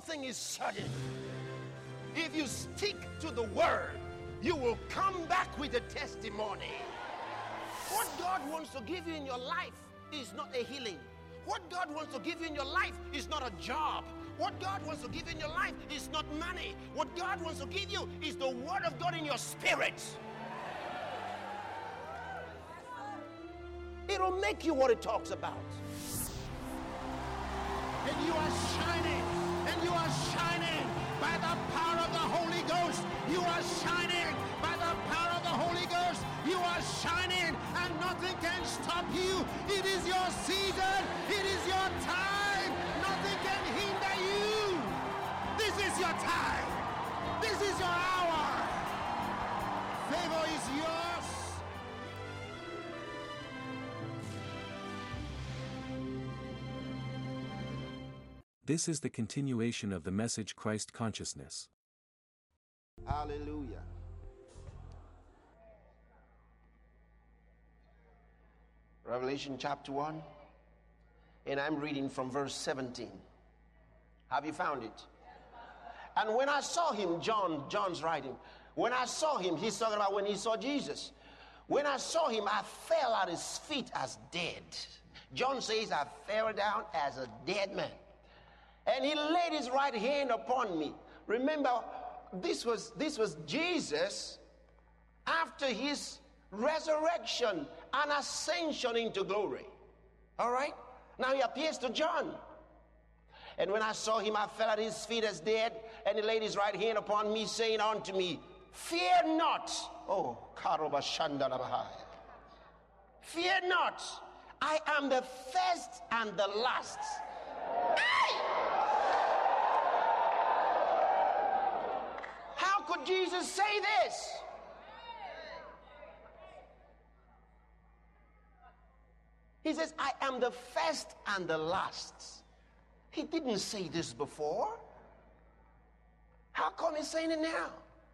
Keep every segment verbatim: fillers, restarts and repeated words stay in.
thing is certain. If you stick to the word, you will come back with a testimony. What God wants to give you in your life is not a healing. What God wants to give you in your life is not a job. What God wants to give you in your life is not money. What God wants to give you is the word of God in your spirit. It'll make you what it talks about. And you are shining, and you are shining by the power of the Holy Ghost. You are shining by the power of the Holy Ghost. You are shining, and nothing can stop you. It is your season. It is your time. Nothing can hinder you. This is your time. This is your hour. Favor is yours. This is the continuation of the message Christ Consciousness. Hallelujah. Revelation chapter one, and I'm reading from verse seventeen. Have you found it? And when I saw him, John, John's writing, when I saw him, he's talking about when he saw Jesus. When I saw him, I fell at his feet as dead. John says, I fell down as a dead man. And he laid his right hand upon me. Remember, this was, this was Jesus after his resurrection and ascension into glory. All right? Now he appears to John. And when I saw him, I fell at his feet as dead, and he laid his right hand upon me, saying unto me, fear not. Oh, Karobashandalabahai. Fear not. I am the first and the last. Hey! How could Jesus say this? He says, I am the first and the last. He didn't say this before. How come he's saying it now?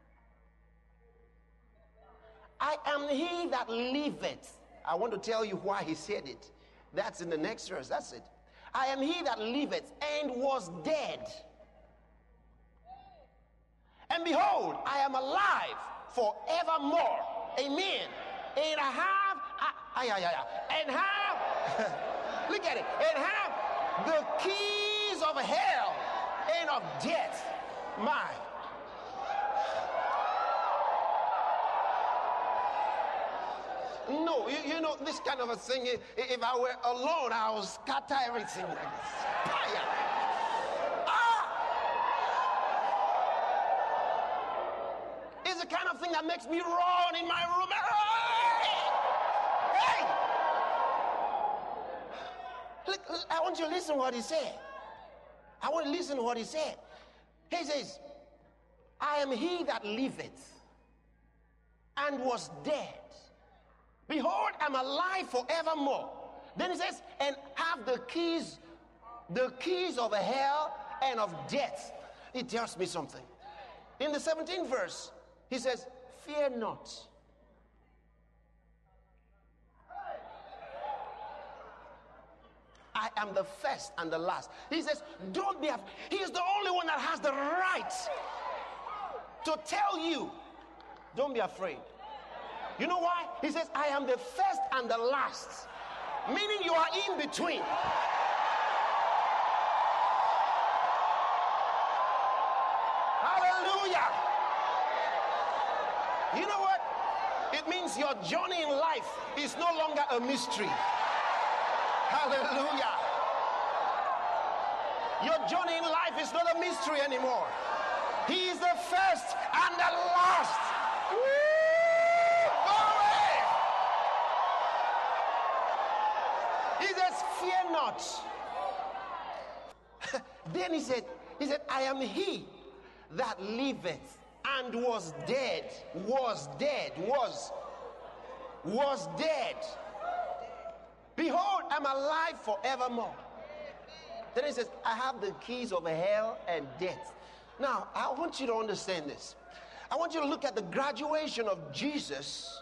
I am he that liveth. I want to tell you why he said it. That's in the next verse. That's it. I am he that liveth and was dead. And behold, I am alive forevermore. Amen. And I have, I, I, I, I, and have, look at it, and have the keys of hell and of death. My. No, you, you know, this kind of a thing, if I were alone, I would scatter everything like this. Fire. Ah! It's the kind of thing that makes me run in my room. Hey! Look, I want you to listen to what he said. I want to listen to what he said. He says, I am he that liveth and was dead. Behold, I'm alive forevermore. Then he says, and have the keys, the keys of hell and of death. He tells me something. In the seventeenth verse, he says, fear not. I am the first and the last. He says, don't be afraid. He is the only one that has the right to tell you, don't be afraid. You know why? He says, I am the first and the last. Meaning you are in between. Hallelujah. You know what? It means your journey in life is no longer a mystery. Hallelujah. Your journey in life is not a mystery anymore. He is the first and the last. Woo! He says, fear not. Then he said, he said, I am he that liveth and was dead, was dead, was, was dead. Behold, I'm alive forevermore. Then he says, I have the keys of hell and death. Now, I want you to understand this. I want you to look at the graduation of Jesus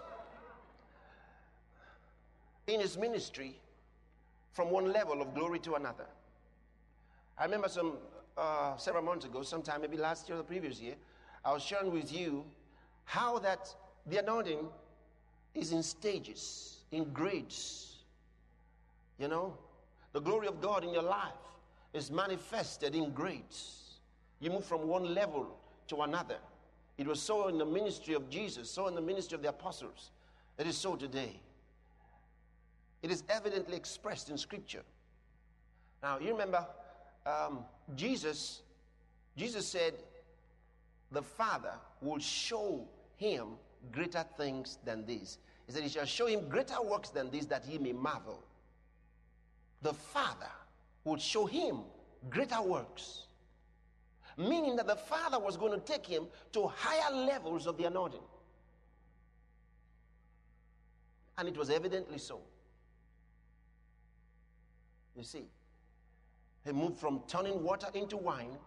in his ministry from one level of glory to another. I remember some uh, several months ago, sometime maybe last year or the previous year, I was sharing with you how that the anointing is in stages, in grades. You know, the glory of God in your life is manifested in grades. You move from one level to another. It was so in the ministry of Jesus, so in the ministry of the apostles. It is so today. It is evidently expressed in Scripture. Now, you remember, um, Jesus, Jesus said, the Father will show him greater things than these. He said, he shall show him greater works than these, that he may marvel. The Father would show him greater works. Meaning that the Father was going to take him to higher levels of the anointing. And it was evidently so. You see, he moved from turning water into wine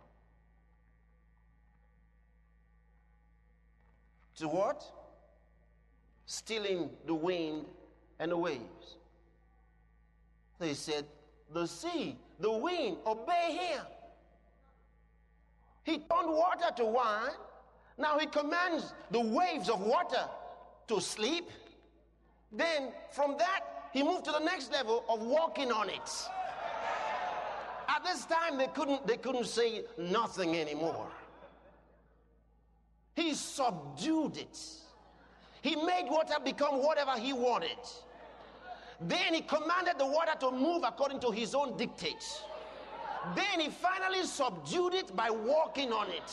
to what? Stilling the wind and the waves. They said, the sea, the wind, obey him. He turned water to wine. Now he commands the waves of water to sleep. Then from that, he moved to the next level of walking on it. At this time, they couldn't, they couldn't say nothing anymore. He subdued it. He made water become whatever he wanted. Then he commanded the water to move according to his own dictates. Then he finally subdued it by walking on it.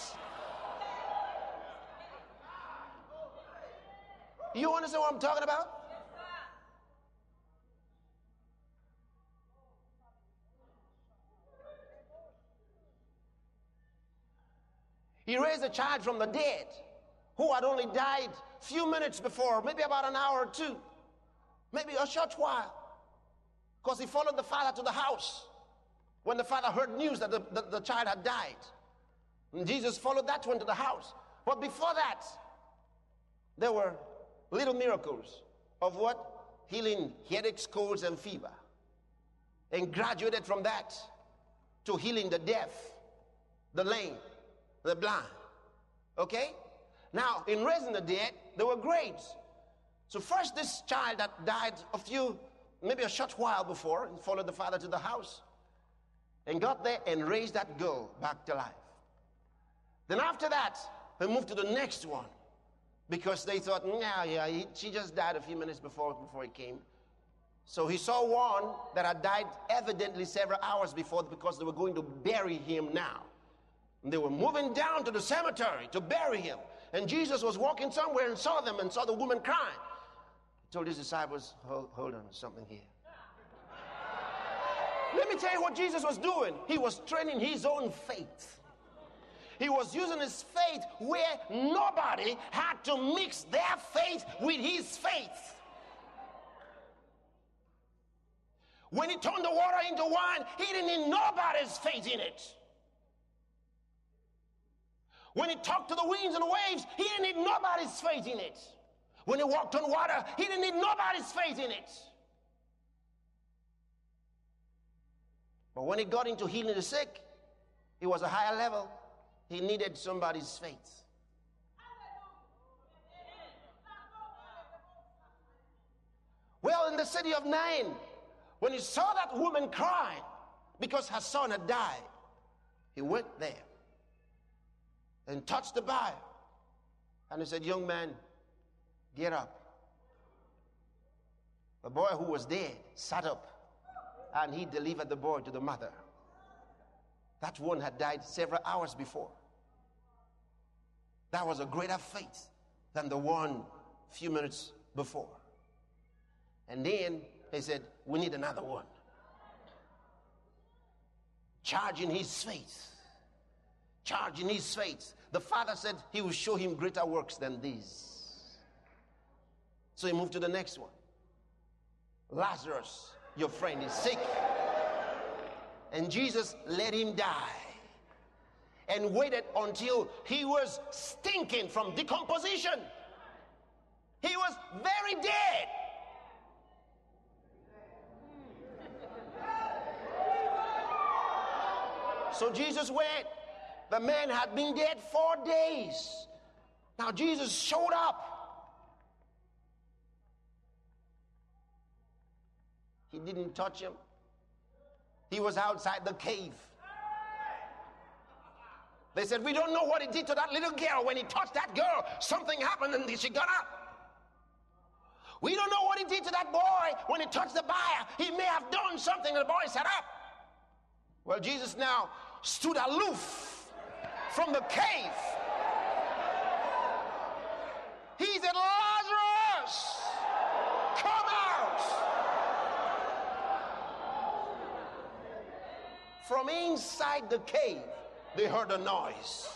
You understand what I'm talking about? He raised a child from the dead who had only died a few minutes before, maybe about an hour or two, maybe a short while, because he followed the father to the house when the father heard news that the, the, the child had died. And Jesus followed that one to the house. But before that, there were little miracles of what? Healing headaches, colds, and fever. And graduated from that to healing the deaf, the lame, the blind. Okay? Now, in raising the dead, there were grades. So first, this child that died a few, maybe a short while before, he followed the father to the house and got there and raised that girl back to life. Then after that, they moved to the next one because they thought, yeah, yeah, he, she just died a few minutes before, before he came. So he saw one that had died evidently several hours before because they were going to bury him now. And they were moving down to the cemetery to bury him. And Jesus was walking somewhere and saw them and saw the woman crying. He told his disciples, hold, hold on, something here. Let me tell you what Jesus was doing. He was training his own faith. He was using his faith where nobody had to mix their faith with his faith. When he turned the water into wine, he didn't need nobody's faith in it. When he talked to the winds and the waves, he didn't need nobody's faith in it. When he walked on water, he didn't need nobody's faith in it. But when he got into healing the sick, it was a higher level. He needed somebody's faith. Well, in the city of Nain, when he saw that woman crying because her son had died, he went there and touched the bier. And he said, young man, get up. The boy who was dead sat up, and he delivered the boy to the mother. That one had died several hours before. That was a greater faith than the one a few minutes before. And then he said, we need another one. Charging his faith. Charging his faith. The father said he will show him greater works than these. So he moved to the next one. Lazarus, your friend, is sick. And Jesus let him die and waited until he was stinking from decomposition. He was very dead. So Jesus went. The man had been dead four days. Now Jesus showed up. He didn't touch him. He was outside the cave. They said, we don't know what he did to that little girl. When he touched that girl, something happened and she got up. We don't know what he did to that boy when he touched the buyer. He may have done something and the boy sat up. Well, Jesus now stood aloof from the cave. He said, Lazarus, come out. From inside the cave, they heard a noise.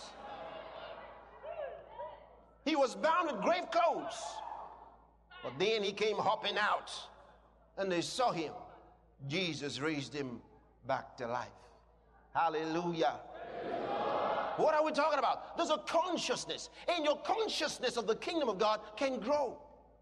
He was bound with grave clothes. But then he came hopping out, and they saw him. Jesus raised him back to life. Hallelujah. What are we talking about? There's a consciousness, and your consciousness of the kingdom of God can grow.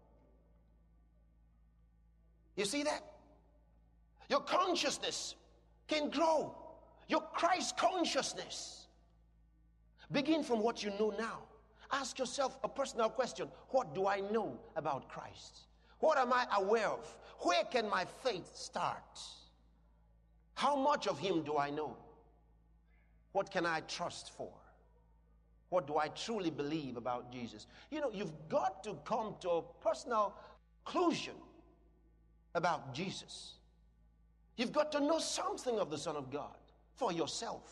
You see that? Your consciousness can grow. Your Christ consciousness. Begin from what you know now. Ask yourself a personal question. What do I know about Christ? What am I aware of? Where can my faith start? How much of him do I know? What can I trust for? What do I truly believe about Jesus? You know, you've got to come to a personal conclusion about Jesus. You've got to know something of the Son of God for yourself.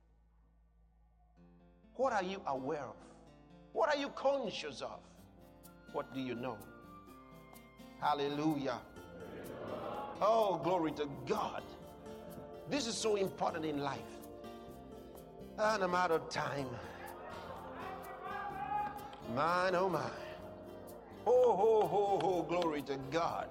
What are you aware of? What are you conscious of? What do you know? Hallelujah. Oh, glory to God. This is so important in life. And I'm out of time. Mine, oh my. Oh, ho, ho, ho, glory to God.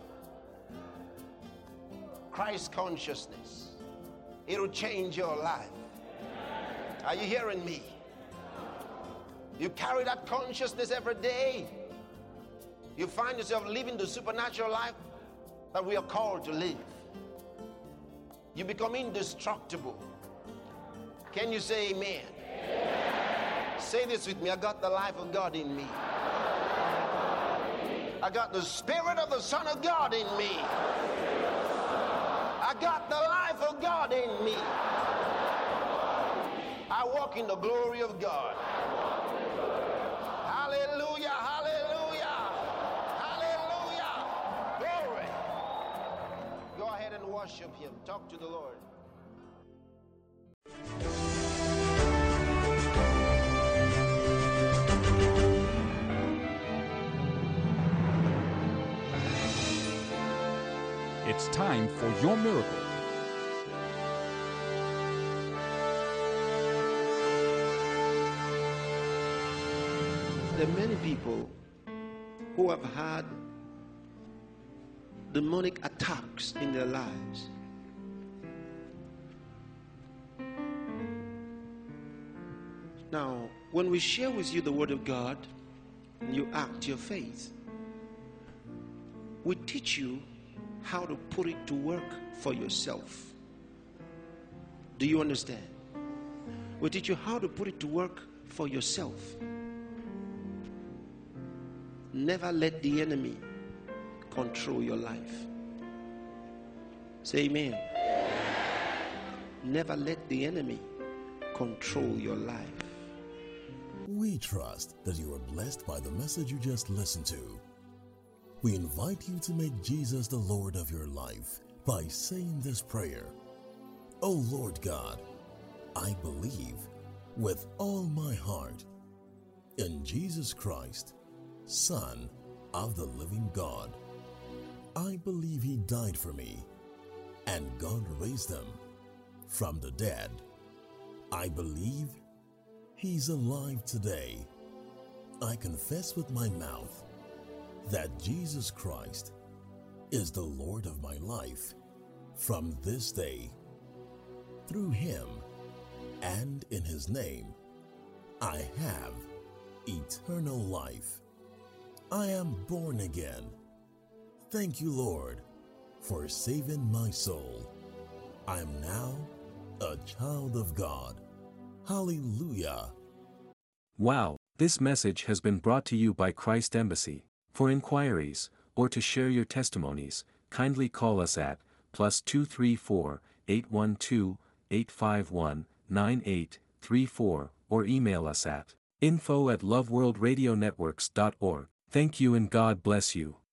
Christ consciousness. It'll change your life. Are you hearing me? You carry that consciousness every day. You find yourself living the supernatural life that we are called to live. You become indestructible. Can you say amen? Amen? Say this with me. I got the life of God in me. I got the Spirit of the Son of God in me. I got the life of God in me. I walk in the glory of God. Hallelujah, hallelujah, hallelujah. Glory. Go ahead and worship him. Talk to the Lord. It's time for your miracle. There are many people who have had demonic attacks in their lives. Now, when we share with you the Word of God, and you act your faith, we teach you how to put it to work for yourself. Do you understand? We teach you how to put it to work for yourself. Never let the enemy control your life. Say amen. Never let the enemy control your life. We trust that you are blessed by the message you just listened to. We invite you to make Jesus the Lord of your life by saying this prayer. Oh Lord God, I believe with all my heart in Jesus Christ, Son of the living God. I believe he died for me and God raised him from the dead. I believe he's alive today. I confess with my mouth that Jesus Christ is the Lord of my life from this day. Through him and in his name, I have eternal life. I am born again. Thank you, Lord, for saving my soul. I am now a child of God. Hallelujah. Wow, this message has been brought to you by Christ Embassy. For inquiries, or to share your testimonies, kindly call us at plus two three four, eight one two, eight five one, nine eight three four or email us at info at loveworldradionetworks dot org. Thank you and God bless you.